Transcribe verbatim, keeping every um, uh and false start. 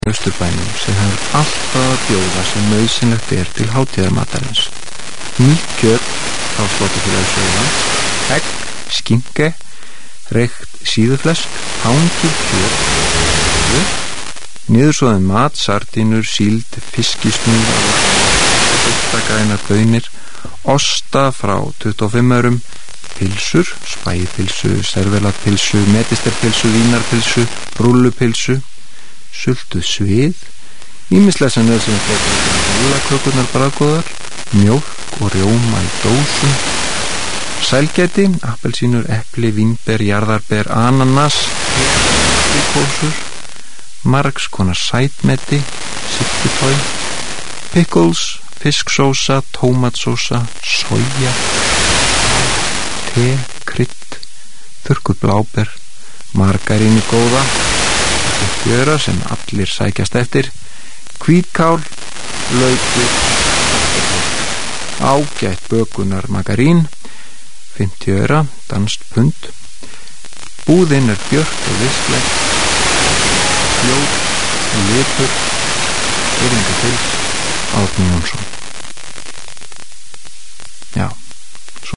Austurbænum sem hefur alltaf að bjóða sem nauðsynlegt er til hátíðarmatarins. Nýtt kjöt frá Sláturfélagi Suðurlands, egg, skinke, reykt síðuflesk, hangið kjöt, niðursoðin mat, sardínur, síld, fiskisnúð, sultagrænar baunir, osta frá tuttugu og fimm aurum, pilsur, spægipilsu, servelatpilsu, medisterpilsu, vínarpilsu, rúllupilsu, sultuð svið, ýmislegt sem nauðsynlegt er til jólakökurnar bragðgóðar, mjólk og rjóma í dósum, sælgæti, appelsínur, epli, vínber, jarðarber, ananas, kósur, margs konar sætmeti, syltutói, pickles, fisksósa, tómatsósa, soja, te, krydd, þurrkuð bláber, margarínu góða, fjöra sem allir sækjast eftir, hvítkál, laukur, ágætt bökunar margarín, fimmtíu aura, danskt pund, búðin er björt og vistleg, fljót og lipur, eringa til, Árni Jónsson.